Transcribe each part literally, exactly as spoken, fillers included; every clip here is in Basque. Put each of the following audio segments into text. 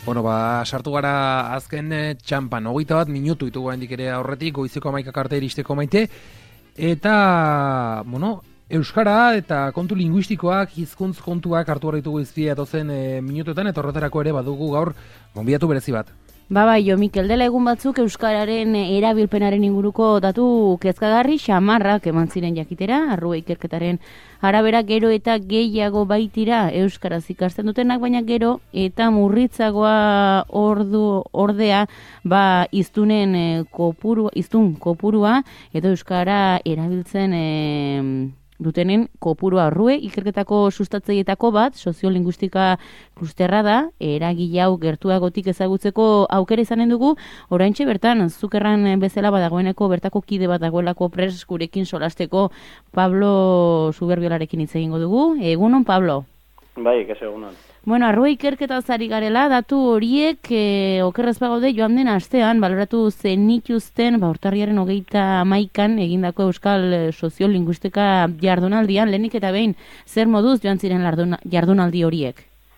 Bueno, ba, sartu gara azken eh, txampan, hogeita bat minutu itugu hendik ere aurretik, goizeko amaikak arte iristeko maite, eta, bueno, euskara eta kontu linguistikoak, hizkuntz kontuak hartu behar ditugu izpia atozen e, minutuetan, eta horretarako ere badugu gaur gonbidatu berezi bat. Ba bai, jo, Mikel, dela egun batzuk euskararen erabilpenaren inguruko datu kezkagarri xamarrak eman ziren jakitera, arrua ikerketaren arabera gero eta gehiago baitira euskaraz ikasten dutenak, baina gero eta murritzagoa ordu ordea ba iztunen e, kopuru, iztun kopurua eta euskara erabiltzen e, dutenen kopurua. Arrue ikerketako sustatzaileetako bat, soziolinguistika klusterra da, eragile hau gertuagotik ezagutzeko aukera izanen dugu, oraintxe bertan, zukerran bezala badagoeneko bertako kide bat dagoelako pres gurekin solasteko Pablo Zuberbiolarekin hitz egingo dugu. Egunon, Pablo? Bai, kes egunon. Bueno, arrua ikerketa zari garela, datu horiek e, okerrez bagaude joan den astean, baloratu zenituzten, ba, urtarriaren hogeita hamaikan egindako euskal soziolinguistika jardunaldian, lehenik eta behin, zer moduz joan ziren jardunaldi horiek?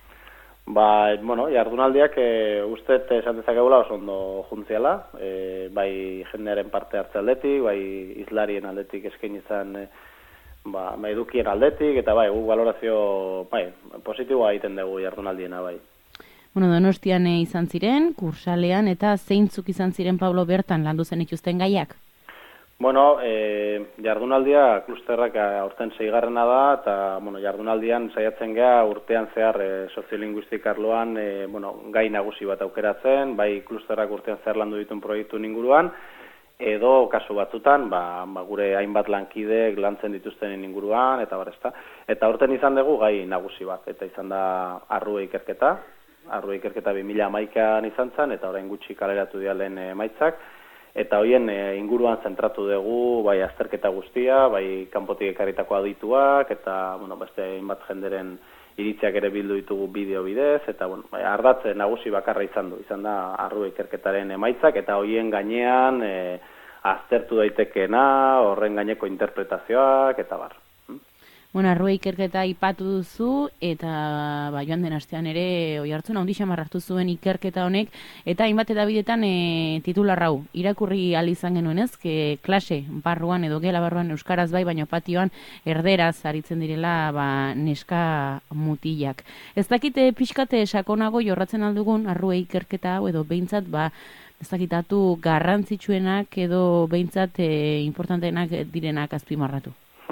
Ba, bueno, jardunaldiak e, ustet esan dezakegula oso ondo juntziala, e, bai jendearen parte hartze aldetik, bai izlarien aldetik eskain izan e, ba, edukien aldetik, eta bai, guk valorazio bai, positiboa egiten dugu jardunaldiena, bai. Bueno, Donostian izan ziren, kursalean, eta zeintzuk izan ziren, Pablo, bertan landu zen ituzten gaiak? Bueno, e, jardunaldia klusterrak aurten seigarrena da, eta bueno, jardunaldian saiatzen gea urtean zehar e, soziolinguistika arloan e, bueno, gai nagusi bat aukeratzen, bai klusterrak urtean zehar landu dituen proiektu inguruan, edo kasu batzutan, ba, ba, gure hainbat lankideek lantzen dituztenen inguruan, eta bar, ezta. Eta horten izan dugu gai nagusi bat, eta izan da arrua ikerketa, arrua ikerketa bi mila hamaikan izan zen, eta orain gutxi kaleratu dialen emaitzak, eta hoien e, inguruan zentratu dugu, bai azterketa guztia, bai kanpotik ekarritako adituak, eta bueno, beste hainbat jenderen iritziak ere bildu ditugu bideo bidez, eta bueno, ardatze nagusi bakarra izan du, izan da arrua ikerketaren emaitzak, eta hoien gainean e, aztertu daitekeena, horren gaineko interpretazioak, eta bar. Bueno, arrua ikerketa ipatu duzu, eta ba, joan den astean ere oihartzun handi xamar hartu zuen ikerketa honek, eta hainbat edabidetan e, titular hau, irakurri ahal izan genuen ez, que klase barruan edo gela barruan euskaraz bai, baino patioan erderaz aritzen direla ba, neska mutilak. Ez dakite pixkate sakonago jorratzen aldugun arrua ikerketa hau edo behintzat, ba, ez dakitatu garrantzitsuenak edo behintzat e, importanteenak direnak azpimarratu.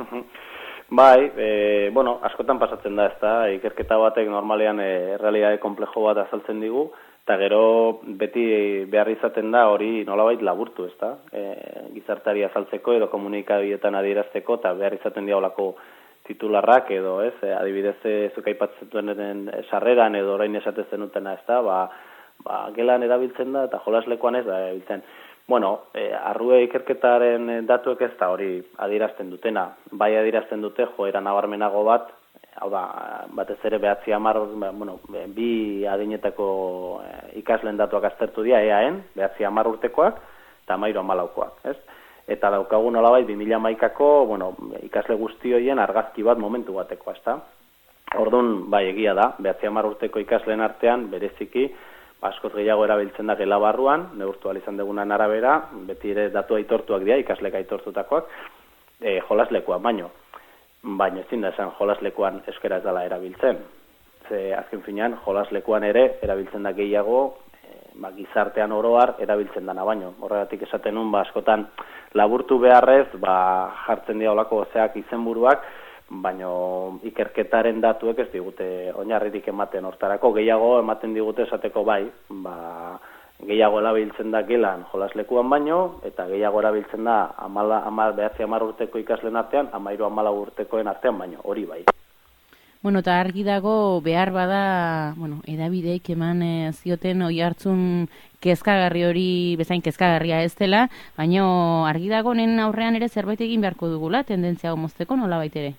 Bai, e, bueno, askotan pasatzen da, ezta, ikerketa batek normalean e, errealitate komplejo bat azaltzen digu, eta gero beti behar izaten da hori nolabait laburtu, ezta, e, gizartari azaltzeko edo komunikabietan adierazteko, eta behar izaten diaolako titularrak edo, ez, e, adibidez zuk aipatzen duen sarreran edo orain esaten dutena, ezta, ba, ba, gelan erabiltzen da eta jolaslekuan ez da erabiltzen. Bueno, eh, arrua ikerketaren datuek ez da hori adierazten dutena. Bai adierazten dute joera nabarmenago bat, hau da, batez ere behatzi hamar, bueno, bi adinetako eh, ikasleen datuak aztertu dira E A N, behatzi hamar urtekoak, eta hamairu hamalaukoak, ez? Eta daukagu nolabait bi mila hamaikako, bueno, ikasle guzti horien argazki bat momentu batekoa, ezta? Orduan, bai egia da, behatzi hamar urteko ikasleen artean, bereziki, askoz gehiago erabiltzen da gela barruan, neurtu ahal izan dugunan arabera, beti ere datu aitortuak dira, ikasleka aitortutakoak, e, jolaslekuan baino. Baina ezin da esan jolaslekuan euskara ez dela erabiltzen. Ze azken finean, jolaslekuan ere erabiltzen da gehiago, e, ba, gizartean oroar erabiltzen dana baino. Horregatik esaten nun, ba, askotan laburtu beharrez, ba, jartzen dira olako zeak izenburuak, baino ikerketaren datuek ez digute oinarririk ematen hortarako, gehiago ematen digute esateko bai, ba, gehiago erabiltzen da gelan jolaslekuan baino, eta gehiago erabiltzen da amala, amal, behatzi hamar urteko ikasleen artean, hamairu hamalau urtekoen artean baino, hori bai. Bueno, eta argi dago behar bada, bueno, edabideik eman e, zioten oihartzun kezkagarri hori bezain kezkagarria ez dela, baino argi dago nen aurrean ere zerbait egin beharko dugula, tendentzia mozteko nola baitere?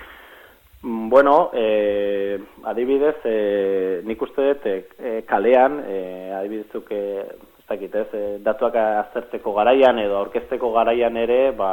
Bueno, eh, adibidez, eh, nik uste dut eh, kalean, eh, adibidezuk, eh, ez dakit ez, eh, datuak aztertzeko garaian edo aurkezteko garaian ere, ba,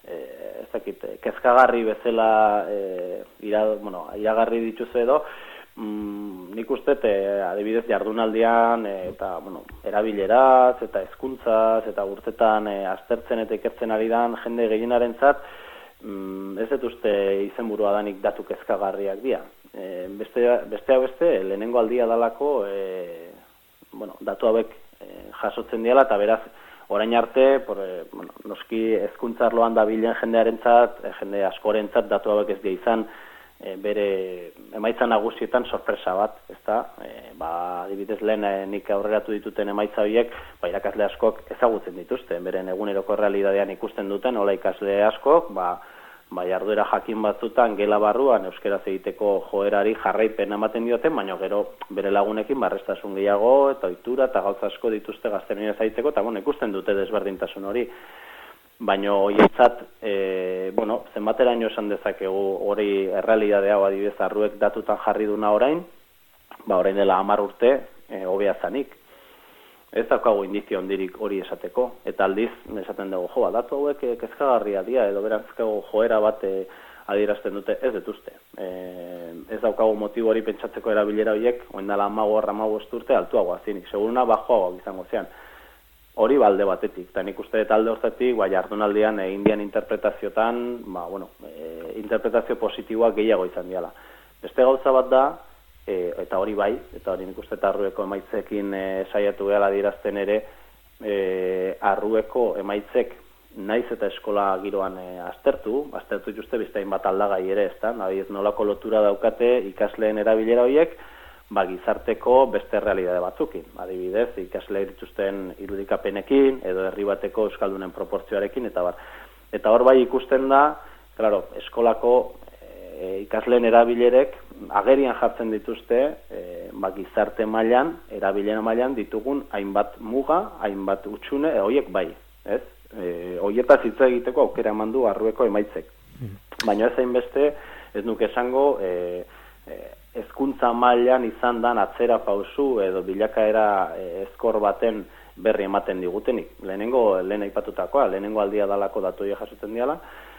eh, ez dakit, kezkagarri bezala eh, ira, bueno, iragarri dituzu edo, mm, nik uste, e, adibidez, jardunaldian, e, eta, bueno, erabileraz, eta hezkuntzaz, eta urtetan e, aztertzen eta ikertzen ari dan jende gehienaren zat, mm, ez dut uste izenburua danik datu kezkagarriak dira. E, beste, beste beste, lehenengo aldia dalako, e, bueno, datu hauek e, jasotzen diala, eta beraz, orain arte, por, e, bueno, noski hezkuntza arloan dabilen jendearentzat, e, jende askorentzat datu hauek ez dira izan, E, bere emaitza nagusietan sorpresa bat, ezta? E, ba, adibidez lehen e, nik aurreratu dituten emaitza horiek, ba, irakasle askok ezagutzen dituzte, beren eguneroko realidadean ikusten duten, hola ikasle askok, ba, ba, jarduera jakin batzutan gela barruan euskeraz egiteko joerari jarraipen ematen dioten, baina gero bere lagunekin barrestasun gehiago eta ohitura eta gauza asko dituzte gaztelaniaz egiteko, eta bueno, ikusten dute desberdintasun hori. Baina hoietzat, e, bueno, zenbateraino esan dezakegu hori errealidadea adibidez arruek datutan jarri duna orain, ba orain dela hamar urte e, hobea zanik. Ez daukagu indizio hondirik hori esateko, eta aldiz esaten dugu, joa, datu hauek e, kezkagarria dira, edo berantzkago joera bat e, adierazten dute, ez dituzte. E, ez daukagu motibo hori pentsatzeko erabilera horiek, oen dela hamago arra hamago urte altuagoa zinik, seguruna bajoagoak izango zean. Hori balde batetik, eta nik uste talde horretik, ba, jardunaldian e, indian interpretaziotan, ba, bueno, e, interpretazio positiboak gehiago izan diala. Beste gauza bat da, e, eta hori bai, eta hori nik uste arrueko emaitzekin e, saiatu gehala dirazten ere, e, arrueko emaitzek naiz eta eskola giroan e, aztertu, aztertu dituzte biztain bat aldagai ere, ez da, nahi ez nolako lotura daukate ikasleen erabilera horiek, ba, gizarteko beste realidade batzukin. Adibidez, ikasle dituzten irudikapenekin, edo herri bateko euskaldunen proportzioarekin, eta bar. Eta hor bai ikusten da, claro, eskolako e, ikasleen erabilerek agerian jartzen dituzte, e, ba, gizarte mailan, erabilera mailan ditugun hainbat muga, hainbat utxune, e, horiek bai, ez? E, horietaz hitz egiteko aukera eman du arrueko emaitzek. Baina ez hainbeste, ez nuke esango, e, e, hezkuntza mailan izan dan atzera pausu edo bilakaera ezkor baten berri ematen digutenik. Lehenengo, lehen aipatutakoa, lehenengo aldia dalako datuia jasotzen diala,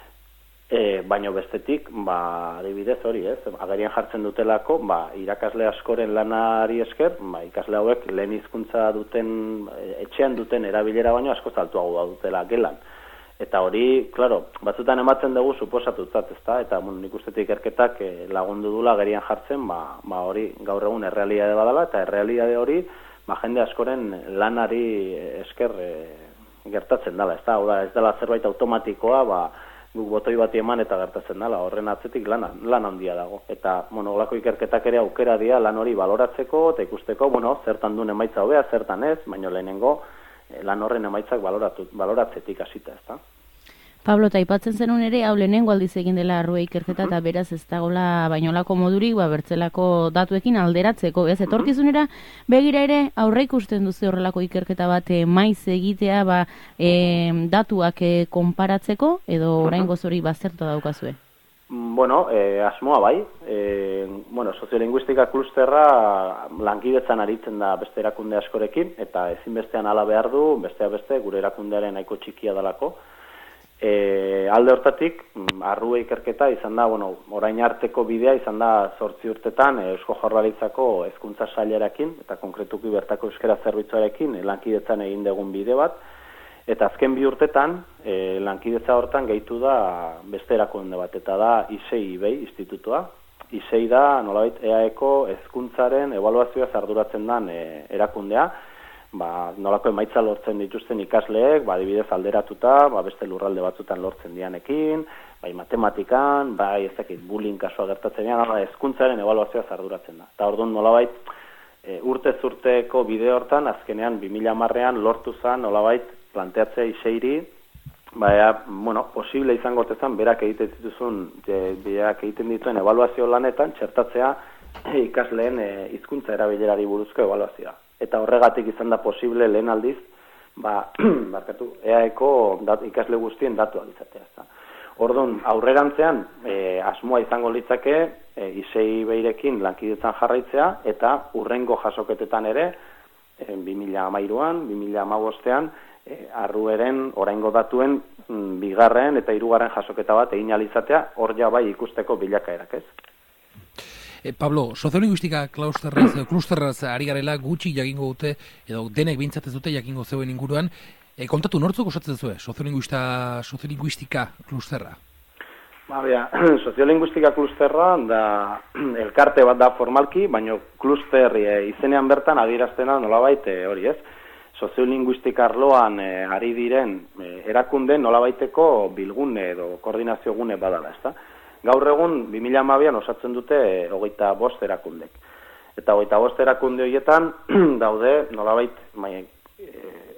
e, baino bestetik, ba, adibidez hori, ez, agerian jartzen dutelako, ba, irakasle askoren lanari esker, ba, ikasle hauek lehen hizkuntza duten, etxean duten erabilera baino asko zaltuagoa dutela gelan. Eta hori, claro, batzutan ematzen dugu suposatutzat, ezta? Eta bueno, nik ustetik ikerketak eh, lagundu dula gerian jartzen, ba, ba hori gaur egun errealitate badala, eta errealitate hori ba, jende askoren lanari esker eh, gertatzen dela, ezta? Hau da, ez dela zerbait automatikoa, ba, guk botoi bati eman eta gertatzen dela, horren atzetik lana, lan handia dago. Eta, bueno, holako ikerketak ere aukera dira lan hori baloratzeko, eta ikusteko, bueno, zertan duen emaitza hobea, zertan ez, baino lehenengo, lan horren emaitzak baloratu, baloratzetik hasita, ezta? Pablo, ta aipatzen zenun ere, hau lehenengo aldiz egin dela arrue ikerketa, eta beraz ez dagoela bainolako modurik, ba, bertzelako datuekin alderatzeko, ez? Etorkizunera begira ere, aurre ikusten duzu horrelako ikerketa bat e, maiz egitea, ba, e, datuak e, konparatzeko, edo oraingoz hori bazertu daukazue? Bueno, eh, asmoa bai, eh, bueno, soziolinguistika klusterra lankidetzan aritzen da beste erakunde askorekin, eta ezinbestean hala behar du, besteak beste, gure erakundearen nahiko txikia dalako. E, alde hortatik, arrue ikerketa izan da, bueno, orain arteko bidea izan da zortzi urtetan Eusko Jaurlaritzako hezkuntza sailarekin, eta konkretuki bertako euskara zerbitzuarekin lankidetzan egin dugun bide bat, eta azken bi urtetan, e, lankidetza hortan gehitu da beste erakunde bat, eta da I S E I B institutua. I S E I da, nolabait, E A Eko hezkuntzaren ebaluazioa arduratzen den e, erakundea, ba, nolako emaitza lortzen dituzten ikasleek, ba, adibidez alderatuta, ba, beste lurralde batzutan lortzen dianekin, bai matematikan, bai ez dakit bullying kasua gertatzen dian, hezkuntzaren ebaluazioa arduratzen da. Eta orduan nolabait, e, urtez urteko bide hortan, azkenean bi mila hamarrean lortu zen nolabait planteatzea I S E I-ri, ba, bueno, posible izango tezan, berak egiten dituzun, e, berak egiten dituen ebaluazio lanetan, txertatzea e, ikasleen e, hizkuntza erabilerari buruzko ebaluazioa. Eta horregatik izan da posible lehen aldiz, ba, barkatu, E A Eko dat, ikasle guztien datuak izatea. Ezta. Orduan, aurrerantzean, e, asmoa izango litzake, e, I S E I beirekin lankidetzan jarraitzea, eta urrengo jasoketetan ere, e, bi mila hamairuan, bi mila hamabostean, e, arrueren oraingo datuen m, bigarren eta hirugarren jasoketa bat egin alizatea, hor ja bai ikusteko bilakaerak, ez? E, Pablo, soziolinguistika klusterraz, klusterraz ari garela gutxi jakingo dute, edo denek behintzat ez dute jakingo zeuen inguruan. E, kontatu, nortzuk osatzen zuen, soziolinguista, soziolinguistika klusterra? Ba, bera, soziolinguistika klusterra da elkarte bat da formalki, baina kluster e, izenean bertan adieraztena nolabait e, hori ez. Soziolinguistika arloan e, ari diren e, erakunde nolabaiteko bilgune edo koordinazio gune badala, ezta? Gaur egun bi mila hamabian osatzen dute e, hogeita bost erakundek. Eta hogeita bost erakunde horietan daude nolabait mai, e,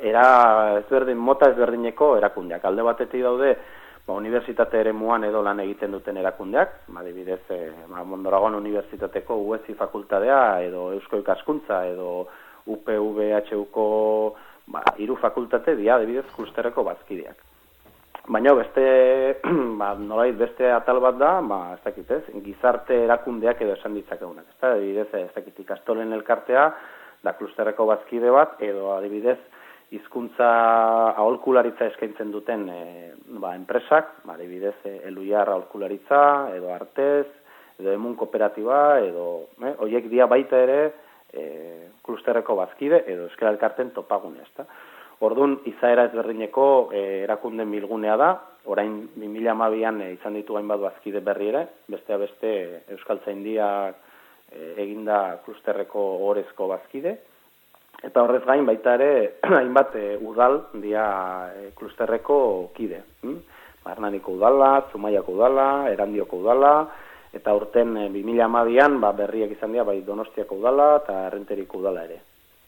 era ezberdin, mota ezberdineko erakundeak. Alde batetik daude ba, unibertsitate eremuan edo lan egiten duten erakundeak, adibidez, e, ba, Mondragon Unibertsitateko U E S I fakultatea edo Eusko Ikaskuntza edo U P V H Uko ba, hiru fakultate dira, adibidez, klusterreko bazkideak. Baina beste, ba, nolait beste atal bat da, ba, ez dakit ez, gizarte erakundeak edo esan ditzakegunak. Ez da, adibidez, ez dakit ikastolen elkartea, da klusterreko bazkide bat, edo adibidez, hizkuntza aholkularitza eskaintzen duten e, ba, enpresak, ba, adibidez, e, Eluiar aholkularitza, edo Artez, edo Emun kooperatiba, edo, eh, horiek dia baita ere, e, klusterreko bazkide, edo Euskal Elkarten topagune, ezta. Orduan, izaera ezberdineko e, erakunden bilgunea da, orain bi mila hamabian e, izan ditu hainbat bazkide berri ere, bestea beste Euskaltzaindiak e, eginda klusterreko orezko bazkide, eta horrez gain baita ere hainbat e, udal dia e, klusterreko kide. Hm? Hernaniko udala, Zumaiako udala, Erandioko udala, eta urten e, bi mila hamabian ba, berriak izan dira bai Donostiako udala eta Errenteriko udala ere.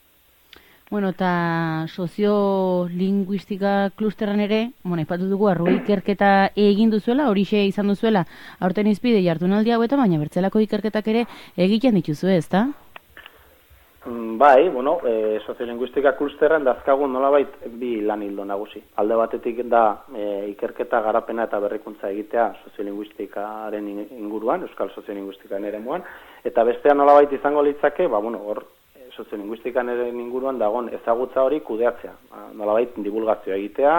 Bueno, eta soziolinguistika klusterran ere, bueno, ipatu dugu arrua ikerketa egin duzuela, horixe izan duzuela, aurten izpide jardunaldi hauetan, baina bertzelako ikerketak ere egiten dituzu, ezta? Bai, bueno, e, soziolinguistika klusterran dazkagun nolabait bi lan hildo nagusi. Alde batetik da e, ikerketa garapena eta berrikuntza egitea soziolinguistikaren inguruan, euskal soziolinguistikan eremuan, eta bestean nolabait izango litzake, ba, bueno, hor soziolinguistikan ere inguruan dagoen ezagutza hori kudeatzea. Nolabait divulgazioa egitea,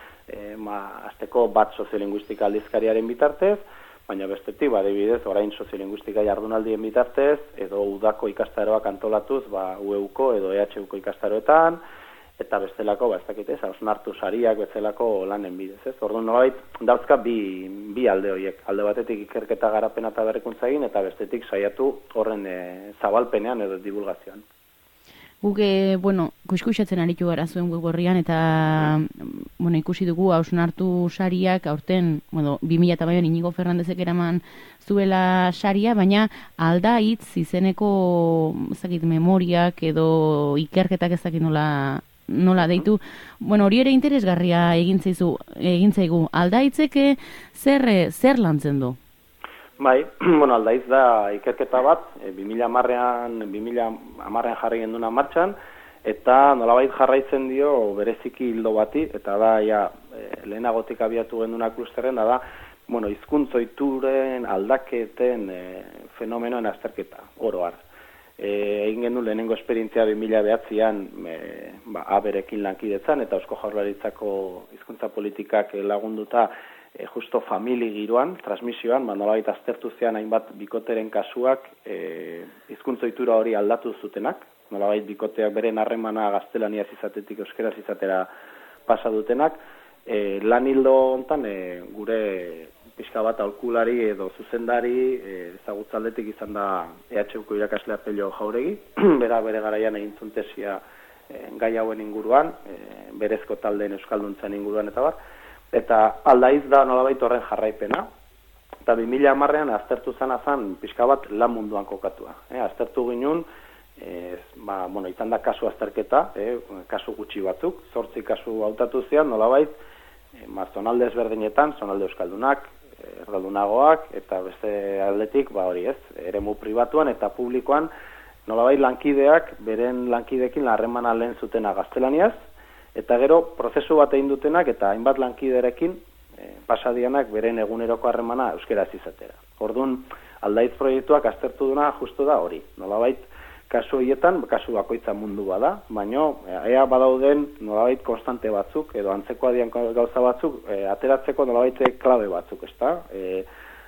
e, ma, azteko bat soziolinguistika aldizkariaren bitartez, baina bestetik, ba, adibidez, orain soziolinguistika jardunaldien bitartez, edo udako ikastaroak antolatuz, ba, U E Uko edo E H Uko ikastaroetan, eta bestelako, ba, ez dakit ez, hausnartu sariak bezalako lanen bidez, ez? Orduan nolabait dauzka bi, bi alde horiek. Alde batetik ikerketa garapena eta berrikuntza egin, eta bestetik saiatu horren e, zabalpenean edo divulgazioan. Guk, e, bueno, kuskusatzen aritu gara zuen web horrian, eta bueno, ikusi dugu hausnartu sariak, aurten, bueno, bi mila hamairuan Inigo Fernandezek eraman zuela saria, baina alda hitz izeneko zakit, memoriak edo ikerketak ezakit nola, nola deitu. Bueno, hori ere interesgarria egin zaizu, egin zaigu. Alda hitzek zer, zer lantzen du? Bai, bueno, aldaiz da ikerketa bat, e, bi mila hamarrean jarri genduna martxan, eta nolabait jarraitzen dio bereziki hildo bati, eta da, ja, e, lehenagotik abiatu genduna klusterren, da, da, bueno, hizkuntza ohituren aldaketen e, fenomenoen azterketa, oro har. E, egin gendu lehenengo esperientzia bi mila bederatzian e, ba, aberekin lankidetzan, eta Eusko Jaurlaritzako hizkuntza politikak lagunduta, E, justo famili giroan, transmisioan, ba, nolabait aztertu zean hainbat bikoteren kasuak e, hizkuntza ohitura hori aldatu zutenak, nolabait bikoteak beren harremana gaztelaniaz izatetik euskeraz izatera pasa dutenak. E, lan hildo hontan e, gure pixka bat aholkulari edo zuzendari e, ezagutzaldetik izan da E H Uko irakaslea Pello Jauregi, bera bere garaian egin zuen tesia e, gai hauen inguruan, e, berezko taldeen euskalduntzan inguruan eta bar. Eta aldaiz da nolabait horren jarraipena. Eta bi mila hamarrean aztertu zana zan pixka bat lan munduan kokatua. Eh, aztertu ginen, eh, ba, bueno, izan da kasu azterketa, eh, kasu gutxi batzuk, zortzi kasu hautatu zian, nolabait, eh, ma, zonalde ezberdinetan, zonalde euskaldunak, erdaldunagoak, eta beste aldetik, ba hori ez, eremu pribatuan eta publikoan, nolabait lankideak, beren lankidekin harremana lehen zutena gaztelaniaz, eta gero prozesu bat egin dutenak eta hainbat lankiderekin e, pasadianak beren eguneroko harremana euskeraz izatera. Orduan, aldaiz proiektuak aztertu duna justu da hori. Nolabait, kasu horietan, kasu bakoitza mundu bada, baina ea badauden nolabait konstante batzuk, edo antzeko adian gauza batzuk, e, ateratzeko nolabait klabe batzuk, ezta? E,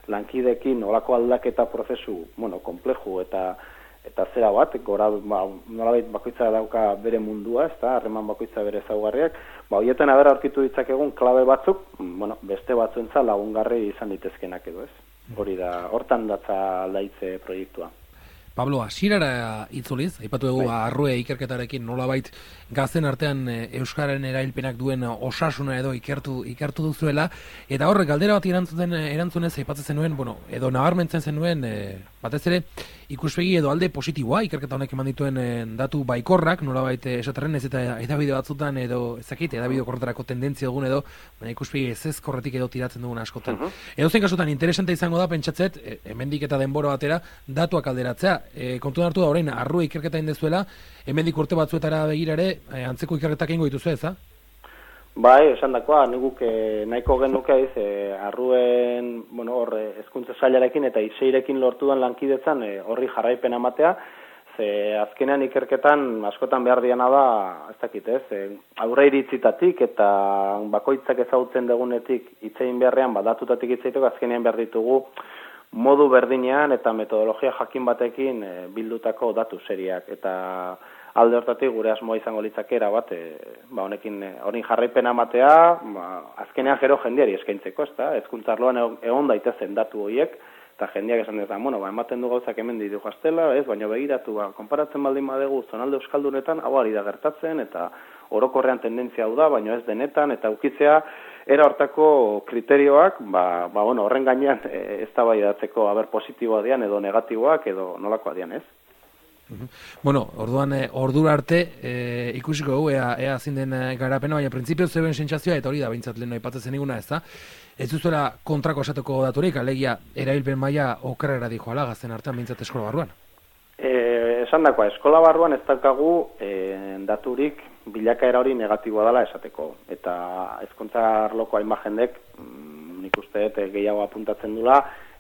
lankidekin olako aldaketa prozesu, bueno, kompleju eta eta zera bat, gora, ba, nolabait bakoitza dauka bere mundua, ez da, harreman bakoitza bere ezaugarriak, ba, horietan haber aurkitu ditzakegun klabe batzuk, bueno, beste batzuentza lagungarri izan ditezkenak edo, ez? Hori da, hortan datza aldaitze proiektua. Pablo, hasierara itzuliz, aipatu dugu Arrue ikerketarekin nolabait gazten artean euskararen erailpenak duen osasuna edo ikertu ikertu duzuela, eta horrek galdera bat erantzuten erantzunez aipatzen zenuen, bueno, edo nabarmentzen zenuen e, batez ere ikuspegi edo alde positiboa ikerketa honek eman dituen e, datu baikorrak, nolabait esaterren ez eta edabide batzutan edo ezakit edabide korretarako tendentzia dugun edo, baina ikuspegi ezezkorretik edo tiratzen dugun askotan. Uh -huh. Edo zen kasutan interesante izango da pentsatzet, e, hemendik eta denbora batera datuak alderatzea. E, kontuan hartu da orain Arrue ikerketa indezuela, hemendik urte batzuetara begirare e, antzeko ikerketak ingo dituzu ez, ha? Bai, esan dakoa, niguk e, nahiko genuke iz, e, Arruen, bueno, hor, hezkuntza sailarekin eta iseirekin lortu den lankidetzan e, horri jarraipen amatea, ze azkenean ikerketan askotan behar diana da, ez dakit ez, e, aurre iritzitatik eta bakoitzak ezagutzen degunetik hitzein beharrean, badatutatik hitzeiteko azkenean behar ditugu modu berdinean eta metodologia jakin batekin e, bildutako datu seriak eta alde hortatik gure asmoa izango litzakera bat, e, ba honekin e, horin jarraipena ematea, ba, azkenean gero jendeari eskaintzeko, ezta? Hezkuntza arloan egon daitezen datu horiek eta jendeak esan dezan, bueno, ba ematen du gauzak hemen ditu gaztela, ez, baina begiratu, ba, konparatzen baldin badegu zonalde euskaldunetan hau ari da gertatzen eta orokorrean tendentzia hau da, baina ez denetan eta ukitzea era hortako kriterioak, ba, ba bueno, horren gainean e, eztabaidatzeko aber positiboa dian edo negatiboak edo nolakoa dian, ez? Bueno, orduan e, ordura arte e, ikusiko dugu ea, ea zin den garapena, baina printzipio zeuen sentsazioa eta hori da behintzat lehen aipatzen iguna, ez da? Ez duzuela kontrako esateko daturik, alegia erabilpen maila okerrera dijoala gazten artean behintzat eskola barruan? E, esan dakoa, eskola barruan ez daukagu e, daturik bilakaera hori negatiboa dela esateko. Eta hezkuntza arloko hainbat jendek, nik uste dut gehiago apuntatzen dula,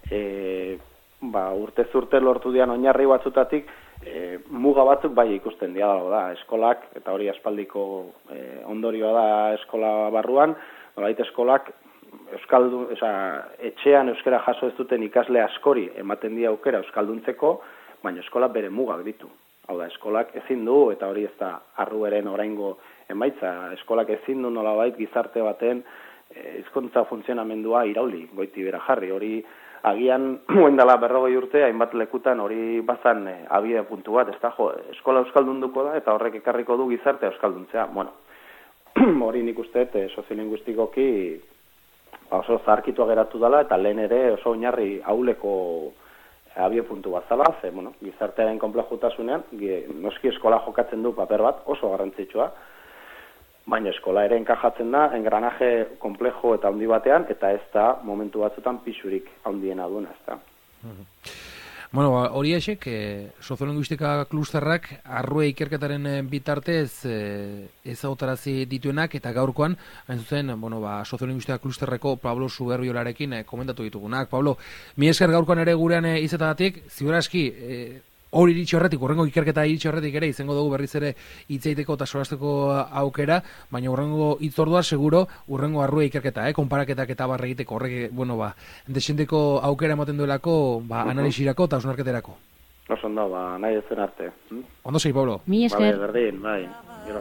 e, ba, urtez urte lortu dian oinarri batzutatik, e, muga batzuk bai ikusten dira da, eskolak, eta hori aspaldiko e, ondorioa da eskola barruan, nolabait eskolak euskaldun, oza, etxean euskara jaso ez duten ikasle askori ematen die aukera euskalduntzeko, baina eskolak bere mugak ditu. Hau da, eskolak ezin du, eta hori ez da Arrueren oraingo emaitza, eskolak ezin du nolabait gizarte baten hizkuntza e, funtzionamendua irauli, goiti bera jarri, hori agian oindala berrogei urte, hainbat lekutan hori bazan e, abide puntu bat, ez da, jo, eskola euskaldunduko da, eta horrek ekarriko du gizarte euskalduntzea. Bueno, hori nik uste, e, soziolinguistikoki oso zaharkitua geratu dela, eta lehen ere oso oinarri auleko abie puntu bat zala, ze, bueno, gizartearen konplejutasunean, noski eskola jokatzen du paper bat, oso garrantzitsua, baina eskola ere enkajatzen da, engranaje komplejo eta handi batean, eta ez da momentu batzutan pisurik handiena duena, ez da. Bueno, hori esek, e, soziolinguistika klusterrak Arrue ikerketaren bitartez e, ezagutarazi dituenak eta gaurkoan, hain zuzen, bueno, ba, soziolinguistika klusterreko Pablo Suberbiolarekin e, komentatu ditugunak. Pablo, mi esker gaurkoan ere gurean e, izatagatik, ziur aski, e, hori iritsi horretik, urrengo ikerketa iritsi horretik ere, izango dugu berriz ere hitzeiteko eta solasteko aukera, baina urrengo hitzordua seguro urrengo Arrue ikerketa, eh, konparaketak eta barra egiteko horrek, bueno, ba, desenteko aukera ematen duelako, ba, analisirako eta osnarketerako. Oso ondo, ba, nahi ezen arte. Ondo sei, Pablo. Mi esker. Bai, berdin, bai.